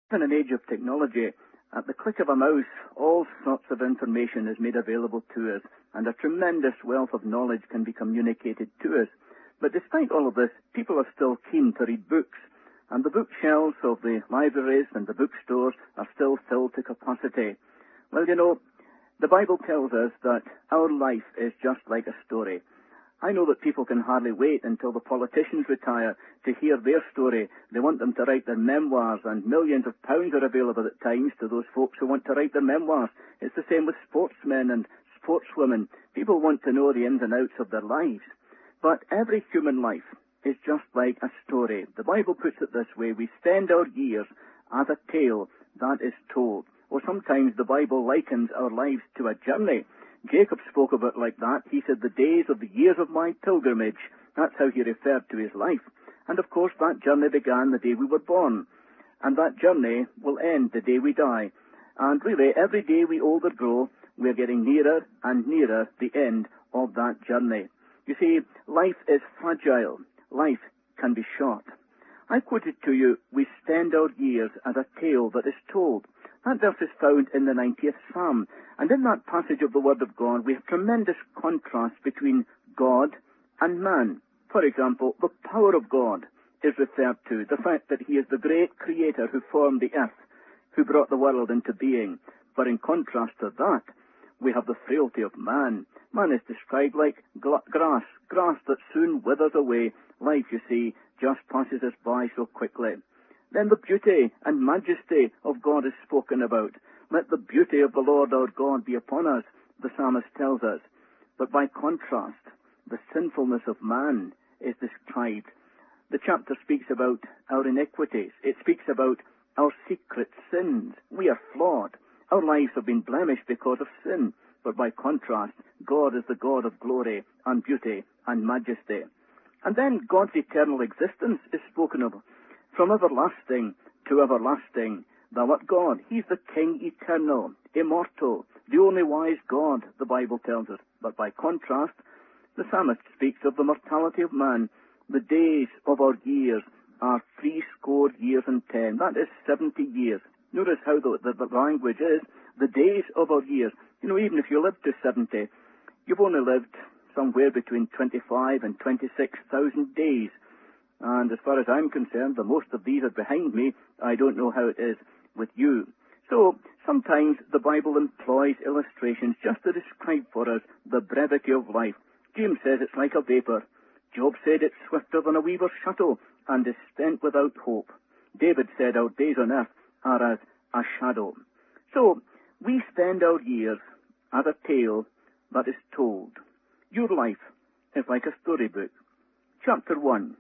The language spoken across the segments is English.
In an age of technology, at the click of a mouse, all sorts of information is made available to us, and a tremendous wealth of knowledge can be communicated to us. But despite all of this, people are still keen to read books, and the bookshelves of the libraries and the bookstores are still filled to capacity. Well, you know, the Bible tells us that our life is just like a story. I know that people can hardly wait until the politicians retire to hear their story. They want them to write their memoirs, and millions of pounds are available at times to those folks who want to write their memoirs. It's the same with sportsmen and sportswomen. People want to know the ins and outs of their lives. But every human life is just like a story. The Bible puts it this way: we spend our years as a tale that is told. Or sometimes the Bible likens our lives to a journey. Jacob spoke of it like that. He said, the days of the years of my pilgrimage. That's how he referred to his life. And of course that journey began the day we were born. And that journey will end the day we die. And really, every day we older grow, we're getting nearer and nearer the end of that journey. You see, life is fragile. Life can be short. I quoted to you, we spend our years as a tale that is told. That verse is found in the 90th Psalm. And in that passage of the Word of God, we have tremendous contrast between God and man. For example, the power of God is referred to, the fact that he is the great creator who formed the earth, who brought the world into being. But in contrast to that, we have the frailty of man. Man is described like grass that soon withers away. Life, you see, just passes us by so quickly. Then the beauty and majesty of God is spoken about. Let the beauty of the Lord our God be upon us, the psalmist tells us. But by contrast, the sinfulness of man is described. The chapter speaks about our iniquities. It speaks about our secret sins. We are flawed. Our lives have been blemished because of sin. But by contrast, God is the God of glory and beauty and majesty. And then God's eternal existence is spoken of. From everlasting to everlasting, thou art God. He's the King eternal, immortal, the only wise God, the Bible tells us. But by contrast, the psalmist speaks of the mortality of man. The days of our years are 60 years and 10. That is 70 years. Notice how the language is. The days of our years. You know, even if you live to 70, you've only lived somewhere between 25 and 26,000 days. And as far as I'm concerned, the most of these are behind me. I don't know how it is with you. So sometimes the Bible employs illustrations just to describe for us the brevity of life. James says it's like a vapor. Job said it's swifter than a weaver's shuttle and is spent without hope. David said our days on earth are as a shadow. So we spend our years as a tale that is told. Your life is like a storybook. Chapter 1.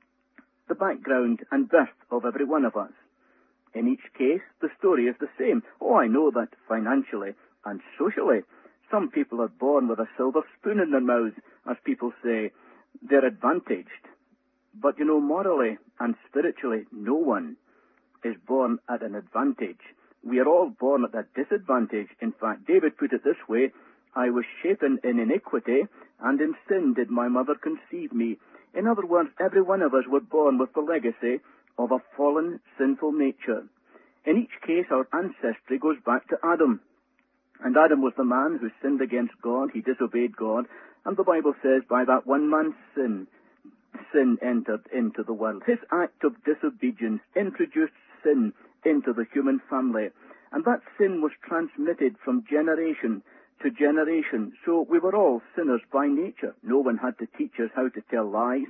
The background and birth of every one of us. In each case, the story is the same. Oh, I know that financially and socially, some people are born with a silver spoon in their mouths, as people say. They're advantaged. But you know, morally and spiritually, no one is born at an advantage. We are all born at a disadvantage. In fact, David put it this way: I was shapen in iniquity, and in sin did my mother conceive me. In other words, every one of us were born with the legacy of a fallen, sinful nature. In each case, our ancestry goes back to Adam. And Adam was the man who sinned against God. He disobeyed God. And the Bible says, by that one man's sin entered into the world. His act of disobedience introduced sin into the human family. And that sin was transmitted from generation to generation. So we were all sinners by nature. No one had to teach us how to tell lies.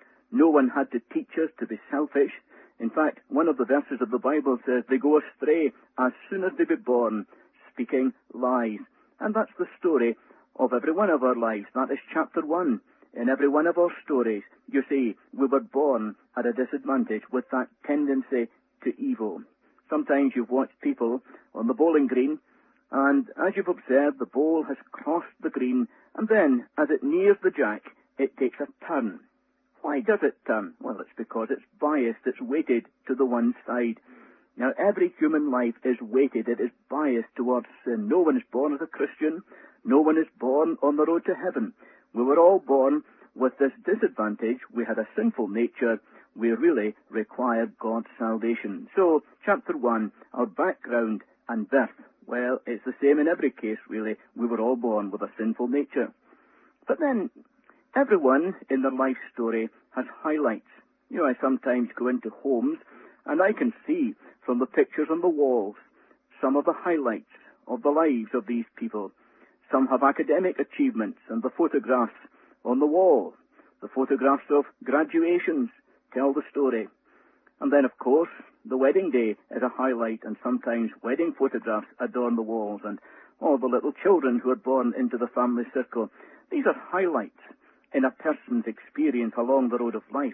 No one had to teach us to be selfish. In fact, one of the verses of the Bible says they go astray as soon as they be born, speaking lies. And that's the story of every one of our lives. That is chapter 1. In every one of our stories, you see, we were born at a disadvantage with that tendency to evil. Sometimes you've watched people on the bowling green, and as you've observed, the ball has crossed the green, and then, as it nears the jack, it takes a turn. Why does it turn? Well, it's because it's biased, it's weighted to the one side. Now, every human life is weighted, it is biased towards sin. No one is born as a Christian. No one is born on the road to heaven. We were all born with this disadvantage. We had a sinful nature. we really require God's salvation. So, chapter 1, our background and birth. Well, it's the same in every case, really. We were all born with a sinful nature. But then, everyone in their life story has highlights. You know, I sometimes go into homes, and I can see from the pictures on the walls some of the highlights of the lives of these people. Some have academic achievements, and the photographs on the wall, the photographs of graduations, tell the story. And then, of course, the wedding day is a highlight, and sometimes wedding photographs adorn the walls, and all the little children who are born into the family circle. These are highlights in a person's experience along the road of life.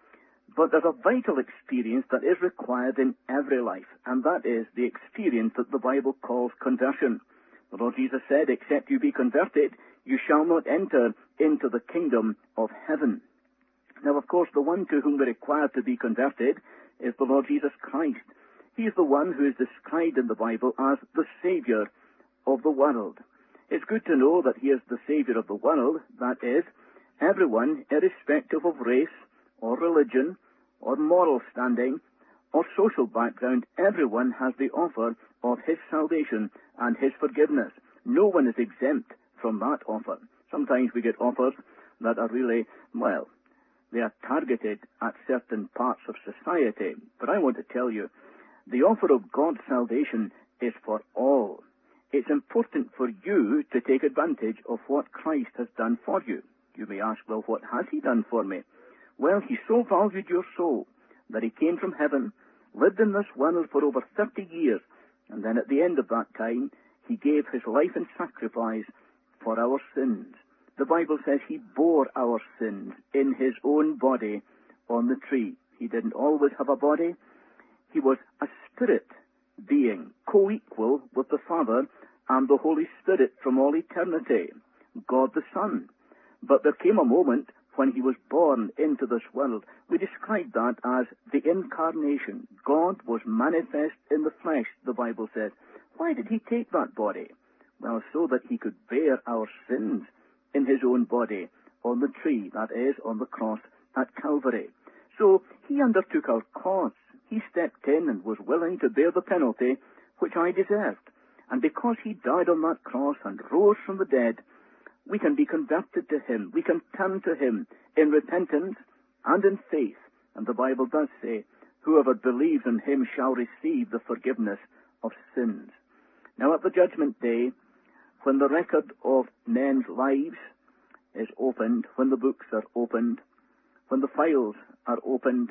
But there's a vital experience that is required in every life, and that is the experience that the Bible calls conversion. The Lord Jesus said, "Except you be converted, you shall not enter into the kingdom of heaven." Now, of course, the one to whom we're required to be converted is the Lord Jesus Christ. He is the one who is described in the Bible as the Savior of the world. It's good to know that He is the Savior of the world, that is, everyone, irrespective of race or religion or moral standing or social background, everyone has the offer of His salvation and His forgiveness. No one is exempt from that offer. Sometimes we get offers that are really, well, they are targeted at certain parts of society. But I want to tell you, the offer of God's salvation is for all. It's important for you to take advantage of what Christ has done for you. You may ask, well, what has He done for me? Well, He so valued your soul that He came from heaven, lived in this world for over 30 years, and then at the end of that time, He gave His life in sacrifice for our sins. The Bible says He bore our sins in His own body on the tree. He didn't always have a body. He was a spirit being, co-equal with the Father and the Holy Spirit from all eternity, God the Son. But there came a moment when He was born into this world. We describe that as the incarnation. God was manifest in the flesh, the Bible says. Why did He take that body? Well, so that He could bear our sins in His own body on the tree, that is, on the cross at Calvary. So He undertook our cause. He stepped in and was willing to bear the penalty which I deserved. And because He died on that cross and rose from the dead, we can be converted to Him. We can turn to Him in repentance and in faith. And the Bible does say, whoever believes in Him shall receive the forgiveness of sins. Now at the judgment day, when the record of men's lives is opened, when the books are opened, when the files are opened,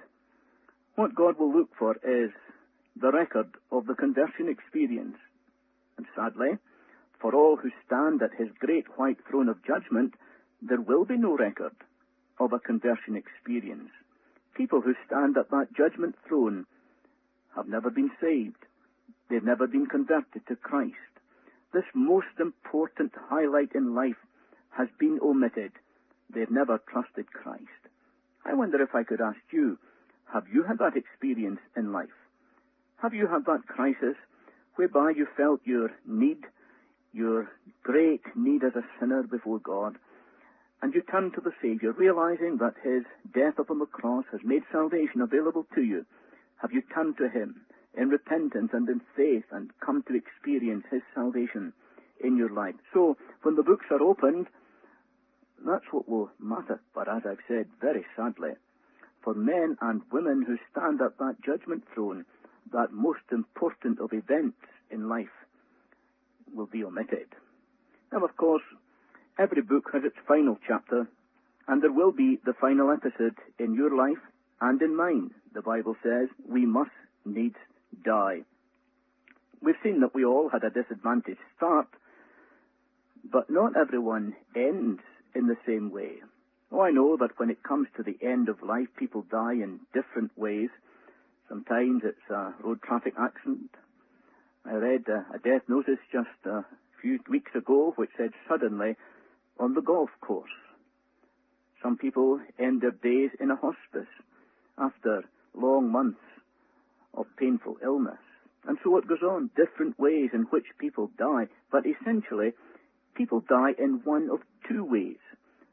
what God will look for is the record of the conversion experience. And sadly, for all who stand at His great white throne of judgment, there will be no record of a conversion experience. People who stand at that judgment throne have never been saved. They've never been converted to Christ. This most important highlight in life has been omitted. They've never trusted Christ. I wonder if I could ask you, have you had that experience in life? Have you had that crisis whereby you felt your need, your great need as a sinner before God, and you turned to the Savior, realizing that His death upon the cross has made salvation available to you? Have you turned to Him in repentance and in faith and come to experience His salvation in your life? So, when the books are opened, that's what will matter. But as I've said, very sadly, for men and women who stand at that judgment throne, that most important of events in life will be omitted. Now, of course, every book has its final chapter, and there will be the final episode in your life and in mine. The Bible says we must needs die. We've seen that we all had a disadvantaged start, but not everyone ends in the same way. Oh, I know that when it comes to the end of life, people die in different ways. Sometimes it's a road traffic accident. I read a death notice just a few weeks ago which said suddenly on the golf course. Some people end their days in a hospice after long months of painful illness. And so it goes on, different ways in which people die. But essentially, people die in one of two ways.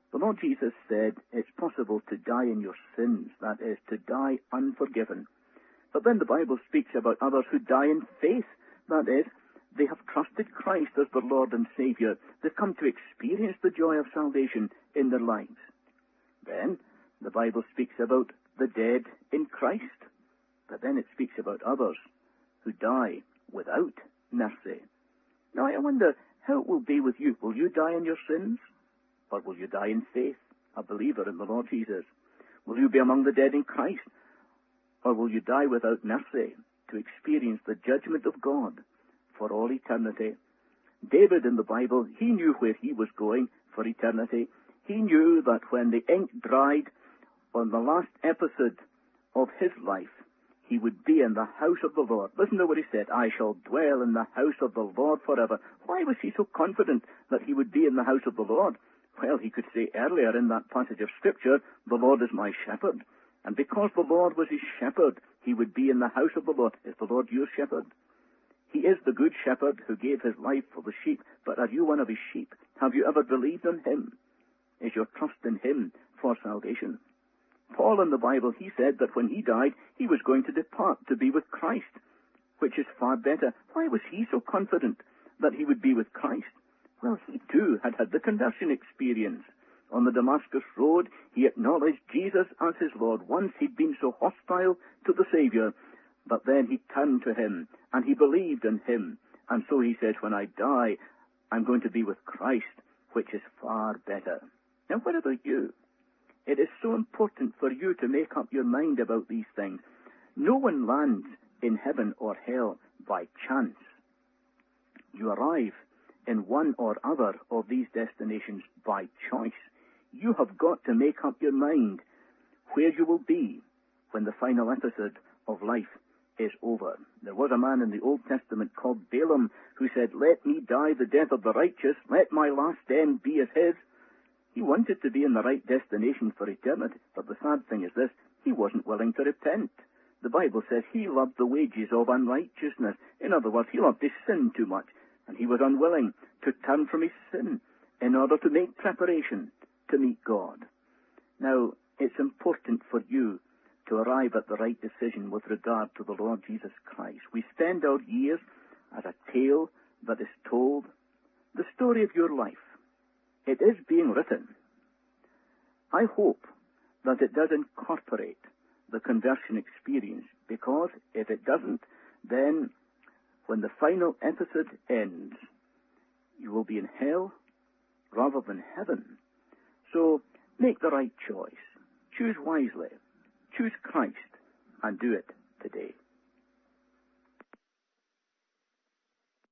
The Lord Jesus said it's possible to die in your sins, that is, to die unforgiven. But then the Bible speaks about others who die in faith, that is, they have trusted Christ as their Lord and Savior. They've come to experience the joy of salvation in their lives. Then the Bible speaks about the dead in Christ, but then it speaks about others who die without mercy. Now I wonder how it will be with you. Will you die in your sins? Or will you die in faith, a believer in the Lord Jesus? Will you be among the dead in Christ? Or will you die without mercy to experience the judgment of God for all eternity? David in the Bible, he knew where he was going for eternity. He knew that when the ink dried on the last episode of his life, he would be in the house of the Lord. Listen to what he said, I shall dwell in the house of the Lord forever. Why was he so confident that he would be in the house of the Lord? Well, he could say earlier in that passage of Scripture, the Lord is my shepherd. And because the Lord was his shepherd, he would be in the house of the Lord. Is the Lord your shepherd? He is the good shepherd who gave his life for the sheep. But are you one of his sheep? Have you ever believed in him? Is your trust in him for salvation? Paul in the Bible, he said that when he died, he was going to depart to be with Christ, which is far better. Why was he so confident that he would be with Christ? Well, he too had had the conversion experience. On the Damascus Road, he acknowledged Jesus as his Lord. Once he'd been so hostile to the Savior, but then he turned to him, and he believed in him. And so he said, when I die, I'm going to be with Christ, which is far better. Now, what about you? It is so important for you to make up your mind about these things. No one lands in heaven or hell by chance. You arrive in one or other of these destinations by choice. You have got to make up your mind where you will be when the final episode of life is over. There was a man in the Old Testament called Balaam who said, let me die the death of the righteous, let my last end be as his. He wanted to be in the right destination for eternity, but the sad thing is this, he wasn't willing to repent. The Bible says he loved the wages of unrighteousness. In other words, he loved his sin too much, and he was unwilling to turn from his sin in order to make preparation to meet God. Now, it's important for you to arrive at the right decision with regard to the Lord Jesus Christ. We spend our years as a tale that is told, the story of your life. It is being written. I hope that it does incorporate the conversion experience, because if it doesn't, then when the final episode ends, you will be in hell rather than heaven. So make the right choice. Choose wisely. Choose Christ and do it today.